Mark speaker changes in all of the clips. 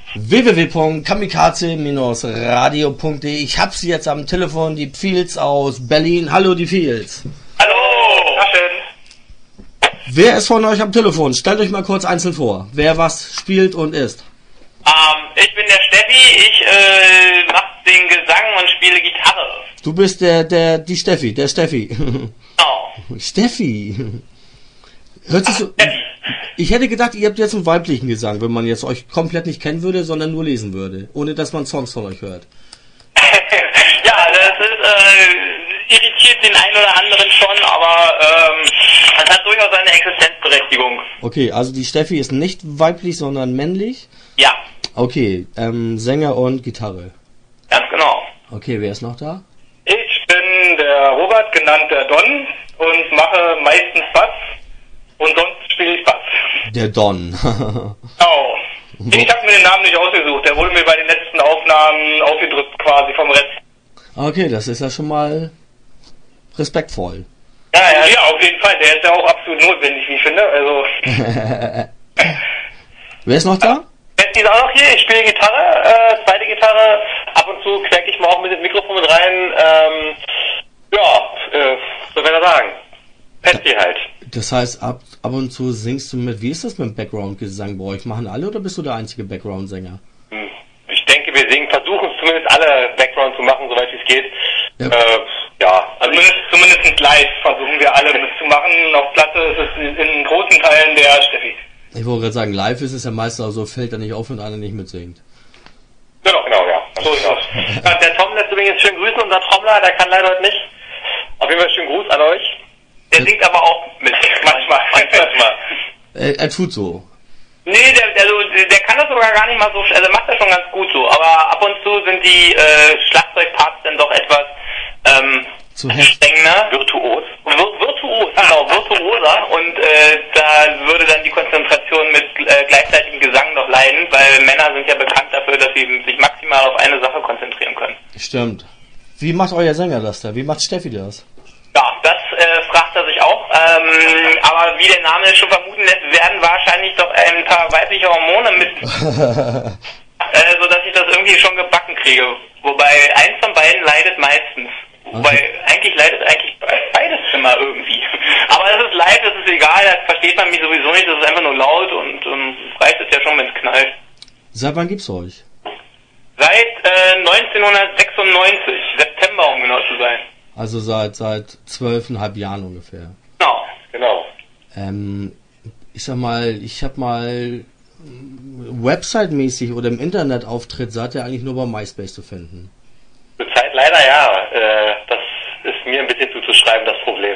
Speaker 1: www.kamikaze-radio.de. Ich hab sie jetzt am Telefon, die Fields aus Berlin. Hallo, die Fields.
Speaker 2: Hallo, schön.
Speaker 1: Wer ist von euch am Telefon? Stellt euch mal kurz einzeln vor, wer was spielt und ist.
Speaker 2: Ich bin der Steffi, ich mache den Gesang und spiele Gitarre.
Speaker 1: Du bist die Steffi, der Steffi.
Speaker 2: Genau.
Speaker 1: Steffi. Hört sich so... Ich hätte gedacht, ihr habt jetzt einen weiblichen Gesang, wenn man jetzt euch komplett nicht kennen würde, sondern nur lesen würde, ohne dass man Songs von euch hört.
Speaker 2: Ja, das ist, irritiert den einen oder anderen schon, aber es hat durchaus seine Existenzberechtigung.
Speaker 1: Okay, also die Steffi ist nicht weiblich, sondern männlich?
Speaker 2: Ja.
Speaker 1: Okay, Sänger und Gitarre.
Speaker 2: Ganz genau.
Speaker 1: Okay, wer ist noch da?
Speaker 3: Ich bin der Robert, genannt der Don, und mache meistens Bass und sonst spiele ich Bass.
Speaker 1: Der Don.
Speaker 3: Oh. Ich habe mir den Namen nicht ausgesucht, der wurde mir bei den letzten Aufnahmen aufgedrückt quasi vom Rest.
Speaker 1: Okay, das ist ja schon mal respektvoll.
Speaker 3: Ja, auf jeden Fall, der ist ja auch absolut notwendig, wie ich finde, also...
Speaker 1: Wer ist noch da?
Speaker 3: Besti ist auch noch hier, ich spiele Gitarre, zweite Gitarre, ab und zu quäk ich mal auch mit dem Mikrofon mit rein, so kann er sagen. Besti halt.
Speaker 1: Das heißt, ab und zu singst du mit, wie ist das mit dem Background-Gesang bei euch? Machen alle oder bist du der einzige Background-Sänger?
Speaker 3: Ich denke, wir versuchen zumindest alle Background zu machen, soweit es geht. Also zumindest live versuchen wir alle mitzumachen. Auf Platte ist es in großen Teilen der Steffi.
Speaker 1: Ich wollte gerade sagen, live ist es ja meistens auch so, fällt da nicht auf, wenn einer nicht mitsingt.
Speaker 3: Genau, ja. So ist das. Der Tom lässt übrigens schön grüßen, unser Trommler, der kann leider heute nicht. Auf jeden Fall schönen Gruß an euch.
Speaker 2: Der singt aber auch mit.
Speaker 3: Manchmal.
Speaker 1: Er tut so.
Speaker 2: Nee, der kann das sogar gar nicht mal so, also macht das schon ganz gut so, aber ab und zu sind die Schlagzeugparts dann doch etwas strengender.
Speaker 3: Virtuos.
Speaker 2: Virtuoser, und da würde dann die Konzentration mit gleichzeitigem Gesang doch leiden, weil Männer sind ja bekannt dafür, dass sie sich maximal auf eine Sache konzentrieren können.
Speaker 1: Stimmt. Wie macht euer Sänger das da? Wie macht Steffi das?
Speaker 2: Ja, das fragt er sich auch, aber wie der Name schon vermuten lässt, werden wahrscheinlich doch ein paar weibliche Hormone mit, sodass ich das irgendwie schon gebacken kriege. Wobei eins von beiden leidet meistens. Wobei eigentlich leidet beides immer irgendwie. Aber es ist live, das ist egal, das versteht man mich sowieso nicht, das ist einfach nur laut und reicht es ja schon, wenn es knallt.
Speaker 1: Seit wann gibt's euch?
Speaker 2: Seit 1996, September um genau zu sein.
Speaker 1: Also seit 12,5 Jahren ungefähr.
Speaker 2: Genau.
Speaker 1: Ich sag mal, ich hab mal Website-mäßig oder im Internetauftritt seid ihr eigentlich nur bei MySpace zu finden.
Speaker 3: Zurzeit leider ja. Das ist mir ein bisschen zuzuschreiben, das Problem.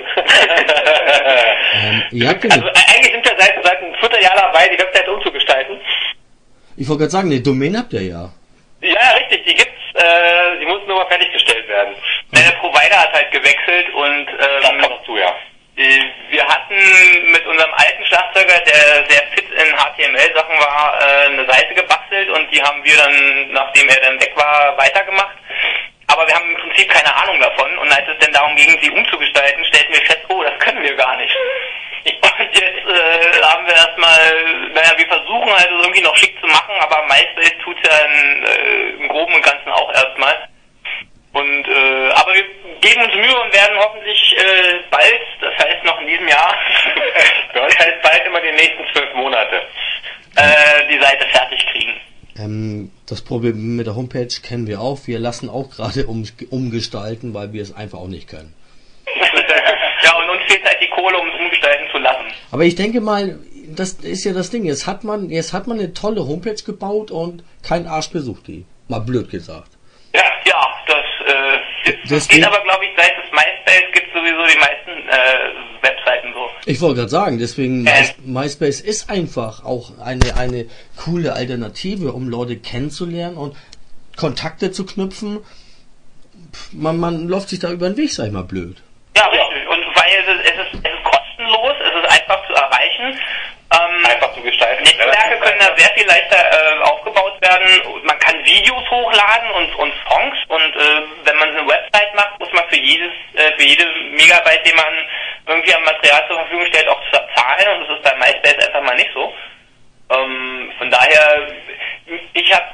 Speaker 3: Also eigentlich sind wir seit einem Vierteljahr dabei, die Website umzugestalten.
Speaker 1: Ich wollte gerade sagen, eine Domain habt ihr ja.
Speaker 3: Ja, richtig, die gibt's. Sie muss nur mal fertiggestellt werden.
Speaker 2: Der Provider hat halt gewechselt und
Speaker 3: das kommt dazu, ja.
Speaker 2: Wir hatten mit unserem alten Schlagzeuger, der sehr fit in HTML-Sachen war, eine Seite gebastelt und die haben wir dann, nachdem er dann weg war, weitergemacht. Aber wir haben im Prinzip keine Ahnung davon und als es dann darum ging, sie umzugestalten, stellten wir fest, oh, das können wir gar nicht. Und jetzt haben wir erstmal, wir versuchen halt irgendwie noch schick zu machen, aber MySpace tut's ja im Groben und Ganzen auch erstmal. Und aber wir geben uns Mühe und werden hoffentlich bald, das heißt noch in diesem Jahr,
Speaker 3: das heißt bald immer die nächsten 12 Monate,
Speaker 2: die Seite fertig kriegen.
Speaker 1: Das Problem mit der Homepage kennen wir auch. Wir lassen auch gerade umgestalten, weil wir es einfach auch nicht können.
Speaker 2: Ja, und uns fehlt halt die Kohle, um es umgestalten zu lassen.
Speaker 1: Aber ich denke mal, das ist ja das Ding. Jetzt hat man eine tolle Homepage gebaut und kein Arsch besucht die. Mal blöd gesagt.
Speaker 2: Ja, das geht aber, glaube ich, seit es MySpace gibt sowieso die meisten Webseiten so.
Speaker 1: Ich wollte gerade sagen, deswegen MySpace ist einfach auch eine coole Alternative, um Leute kennenzulernen und Kontakte zu knüpfen. Man läuft sich da über den Weg, sag ich mal, blöd.
Speaker 2: Ja, richtig. Und weil es ist kostenlos, es ist einfach zu erreichen.
Speaker 3: Einfach zu gestalten.
Speaker 2: Netzwerke können da sehr viel leichter aufgebaut werden. Man kann Videos hochladen und Songs und wenn man eine Website macht, muss man für jede Megabyte, den man irgendwie an Material zur Verfügung stellt, auch zahlen und das ist bei MySpace einfach mal nicht so. Von daher, ich habe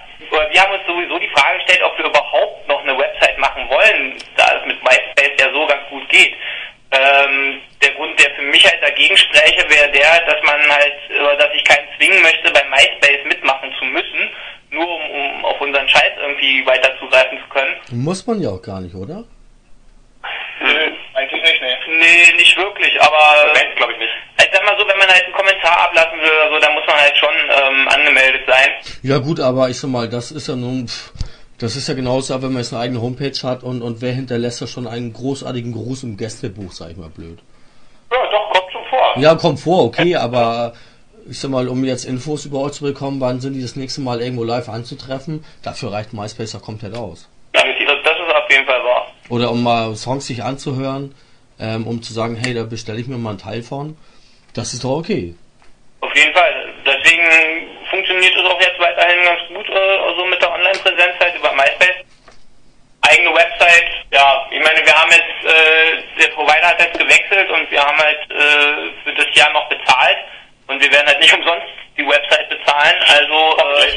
Speaker 1: Muss man ja auch gar nicht, oder?
Speaker 3: Eigentlich nicht, ne.
Speaker 2: Nee, nicht wirklich, aber
Speaker 3: Event, glaube ich nicht.
Speaker 2: ich sag mal so, wenn man halt einen Kommentar ablassen will oder so, dann muss man halt schon angemeldet sein.
Speaker 1: Ja gut, aber ich sag mal, das ist ja nun, das ist ja genauso, wenn man jetzt eine eigene Homepage hat und wer hinterlässt ja schon einen großartigen Gruß im Gästebuch, sag ich mal blöd.
Speaker 3: Ja, doch, kommt schon vor.
Speaker 1: Ja, kommt vor, okay, aber ich sag mal, um jetzt Infos über euch zu bekommen, wann sind die das nächste Mal irgendwo live anzutreffen, dafür reicht MySpace ja komplett aus.
Speaker 2: Das ist auf jeden Fall wahr.
Speaker 1: Oder um mal Songs sich anzuhören, um zu sagen, hey, da bestelle ich mir mal einen Teil von, das ist doch okay.
Speaker 2: Auf jeden Fall. Deswegen funktioniert es auch jetzt weiterhin ganz gut, so mit der Online-Präsenz halt über MySpace. Eigene Website, ja, ich meine, wir haben jetzt, der Provider hat jetzt gewechselt und wir haben halt für das Jahr noch bezahlt und wir werden halt nicht umsonst die Website bezahlen, also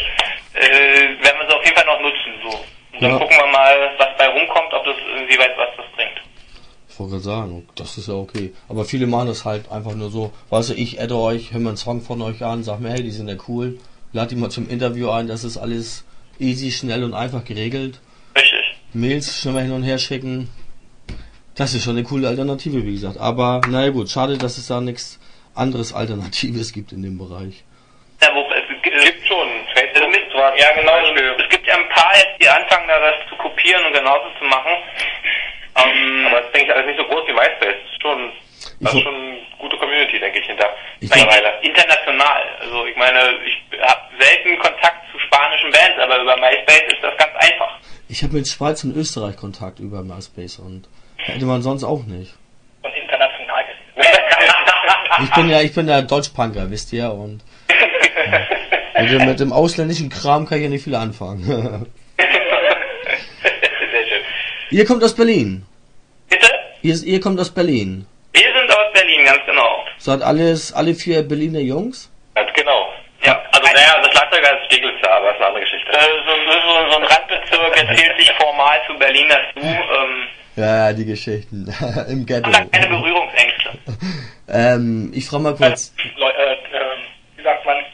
Speaker 2: werden wir sie auf jeden Fall noch nutzen, so. Und dann gucken wir mal, was bei rumkommt, ob das inwieweit was das bringt.
Speaker 1: Ich wollte gerade sagen, das ist ja okay. Aber viele machen das halt einfach nur so, weißt du, ich adde euch, höre mir einen Song von euch an, sag mir, hey, die sind ja cool, lad die mal zum Interview ein, das ist alles easy, schnell und einfach geregelt.
Speaker 2: Richtig.
Speaker 1: Mails schnell mal hin und her schicken. Das ist schon eine coole Alternative, wie gesagt. Aber, naja gut, schade, dass es da nichts anderes Alternatives gibt in dem Bereich.
Speaker 2: Ja, es gibt schon. Facebook ja, genau. Es gibt ja ein paar jetzt, die anfangen, da das zu kopieren und genauso zu machen.
Speaker 3: Aber das ist, denke ich, alles nicht so groß wie MySpace. Das ist schon eine gute Community, denke ich,
Speaker 2: international. Also ich meine, ich habe selten Kontakt zu spanischen Bands, aber über MySpace ist das ganz einfach.
Speaker 1: Ich habe mit Schweiz und Österreich Kontakt über MySpace und hätte man sonst auch nicht.
Speaker 3: Und international gesehen.
Speaker 1: Ich bin ja Deutschpunker, wisst ihr, und mit dem ausländischen Kram kann ich ja nicht viel anfangen.
Speaker 3: Sehr schön.
Speaker 1: Ihr kommt aus Berlin.
Speaker 2: Bitte?
Speaker 1: Ihr kommt aus Berlin.
Speaker 2: Wir sind aus Berlin, ganz genau.
Speaker 1: Seid alle 4 Berliner Jungs?
Speaker 3: Ganz genau. Ja, also der Schlagzeuger ist Steglitz, aber das ist eine andere Geschichte.
Speaker 2: So ein Randbezirk erzählt sich formal zu Berlin dazu.
Speaker 1: Ja, die Geschichten. Im Ghetto.
Speaker 2: Und keine Berührungsängste.
Speaker 1: Ich frage mal kurz.
Speaker 3: Wie sagt man?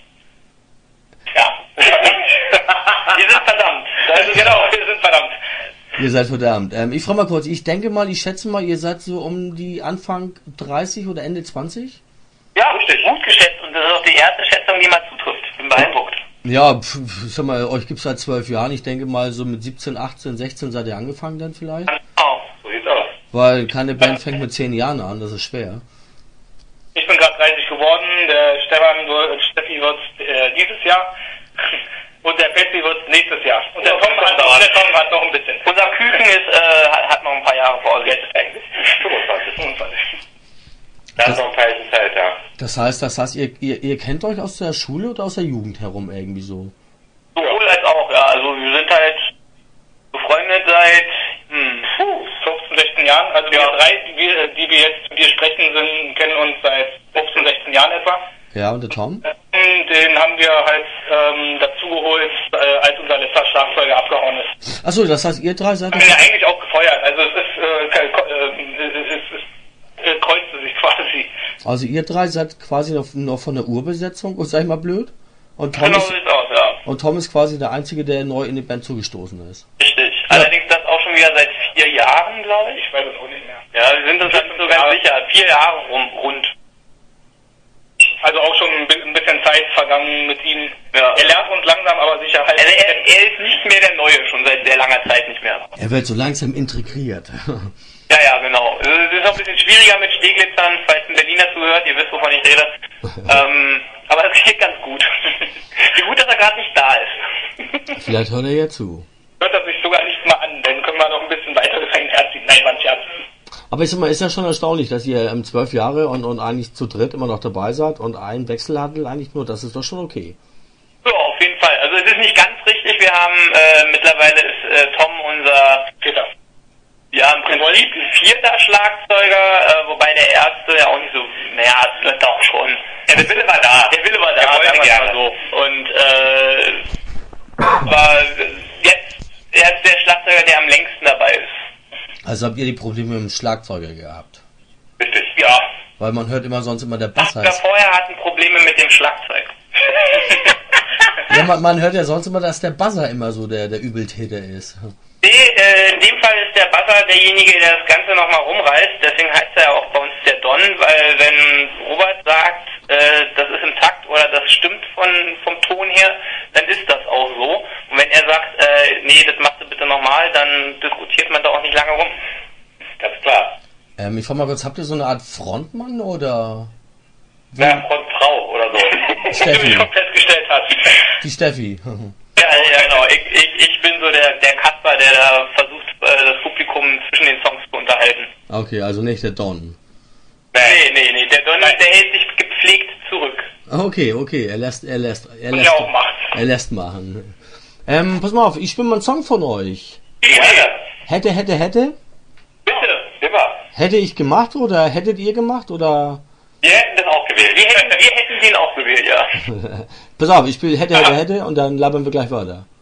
Speaker 3: Ja.
Speaker 2: Wir sind verdammt. Also genau, wir sind verdammt.
Speaker 1: Ihr seid verdammt. Ich frage mal kurz, ich schätze mal, ihr seid so um die Anfang 30 oder Ende 20?
Speaker 2: Ja, richtig. Gut geschätzt und das ist auch die erste Schätzung, die mal zutrifft. Ich bin beeindruckt.
Speaker 1: Ja, sag mal, euch gibt's seit 12 Jahren. Ich denke mal, so mit 17, 18, 16 seid ihr angefangen dann vielleicht?
Speaker 2: Genau,
Speaker 3: so sieht's aus.
Speaker 1: Weil keine Band fängt mit 10 Jahren an, das ist schwer.
Speaker 3: Ich bin gerade 30 geworden, der Steffi wird dieses Jahr und der Betsy wird nächstes Jahr. Und der Tom hat noch ein bisschen.
Speaker 2: Unser Küken hat noch ein paar Jahre vor sich.
Speaker 3: 25. Das ist noch ein paar Jahre Zeit, ja.
Speaker 1: Das heißt, ihr kennt euch aus der Schule oder aus der Jugend herum irgendwie so?
Speaker 2: Sowohl als auch, ja. Also wir sind halt befreundet seit
Speaker 3: 15, 16 Jahren. Also wir drei, die wir jetzt mit dir sprechen, kennen uns seit 15, 16 Jahren etwa.
Speaker 1: Ja, und der Tom?
Speaker 3: Den haben wir halt dazugeholt, als unser letzter Schlagzeuger abgehauen ist.
Speaker 1: Achso, das heißt, ihr drei seid...
Speaker 3: Haben wir ja eigentlich auch gefeuert. Also es kreuzte sich quasi.
Speaker 1: Also ihr drei seid quasi noch von der Urbesetzung, sag ich mal blöd? Und Tom
Speaker 2: genau so sieht's aus, ja.
Speaker 1: Und Tom ist quasi der Einzige, der neu in die Band zugestoßen ist.
Speaker 2: Richtig. Ja. Allerdings das auch schon wieder seit 4 Jahren, glaube ich.
Speaker 3: Ich weiß es auch nicht mehr.
Speaker 2: Ja, wir sind uns halt nicht so ganz sicher. 4 Jahre rund.
Speaker 3: Also auch schon ein bisschen Zeit vergangen mit ihm. Ja. Er lernt uns langsam, aber sicher halt.
Speaker 2: Er ist nicht mehr der Neue, schon seit sehr langer Zeit nicht mehr.
Speaker 1: Er wird so langsam integriert.
Speaker 2: Ja, genau. Es ist noch ein bisschen schwieriger mit Steglitzern, falls ein Berliner zuhört, ihr wisst, wovon ich rede. Aber es geht ganz gut. Wie gut, dass er gerade nicht da ist.
Speaker 1: Vielleicht hört er ja zu.
Speaker 3: Hört er sich sogar nicht mal an, dann können wir noch ein bisschen weiter sein Herz ziehen. Nein, man Scherz.
Speaker 1: Aber ich sag mal, ist ja schon erstaunlich, dass ihr 12 Jahre und eigentlich zu dritt immer noch dabei seid und einen Wechsel hattet eigentlich nur, das ist doch schon okay.
Speaker 2: Ja, auf jeden Fall. Also es ist nicht ganz richtig, wir haben, mittlerweile ist Tom unser
Speaker 3: Vierter.
Speaker 2: Ja, im Prinzip ein 4. Schlagzeuger, wobei der erste ja auch nicht so, naja, doch schon. Ja, der Wille war da. Der Wille war da, sagen wir gerne so. Und, aber jetzt, er ist der Schlagzeuger, der am längsten dabei ist.
Speaker 1: Also habt ihr die Probleme mit dem Schlagzeuger gehabt?
Speaker 2: Richtig, ja.
Speaker 1: Weil man hört sonst immer der Bass heißt.
Speaker 2: Vorher hatten Probleme mit dem Schlagzeug.
Speaker 1: Ja, man hört ja sonst immer, dass der Buzzer immer so der Übeltäter ist.
Speaker 2: Nee, in dem Fall ist der Basser derjenige, der das Ganze nochmal rumreißt. Deswegen heißt er ja auch bei uns der Don, weil wenn Robert sagt, das ist im Takt oder das stimmt vom Ton her, dann ist das auch so. Und wenn er sagt, nee, das machst du bitte nochmal, dann diskutiert man da auch nicht lange rum. Ganz klar.
Speaker 1: Ich frage mal kurz, habt ihr so eine Art Frontmann oder?
Speaker 2: Ja, Frontfrau oder so.
Speaker 1: Steffi.
Speaker 2: Wie du schon festgestellt hast.
Speaker 1: Die Steffi.
Speaker 2: Ja, genau. Ich bin so der Kasper, der da versucht, das Publikum zwischen den Songs zu unterhalten.
Speaker 1: Okay, also nicht der Don.
Speaker 2: Nee. Der Don, der hält sich gepflegt zurück.
Speaker 1: Okay. Er lässt
Speaker 2: auch macht.
Speaker 1: Er lässt machen. Pass mal auf, ich spiele mal einen Song von euch.
Speaker 2: Ja.
Speaker 1: Hätte.
Speaker 2: Bitte, immer.
Speaker 1: Hätte ich gemacht oder hättet ihr gemacht oder?
Speaker 2: Wir hätten das auch gewählt. Wir hätten den auch gewählt, ja.
Speaker 1: Pass auf, ich spiele hätte und dann labern wir gleich weiter.